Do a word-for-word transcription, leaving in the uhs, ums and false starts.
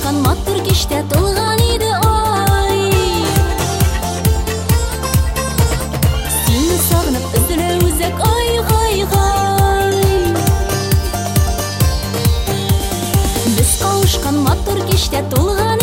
кавышкан матур кичтә тулган иде ай. Сине сагынып өзелә үзәк ай гай гай. Без кавышкан матур кичтә тулган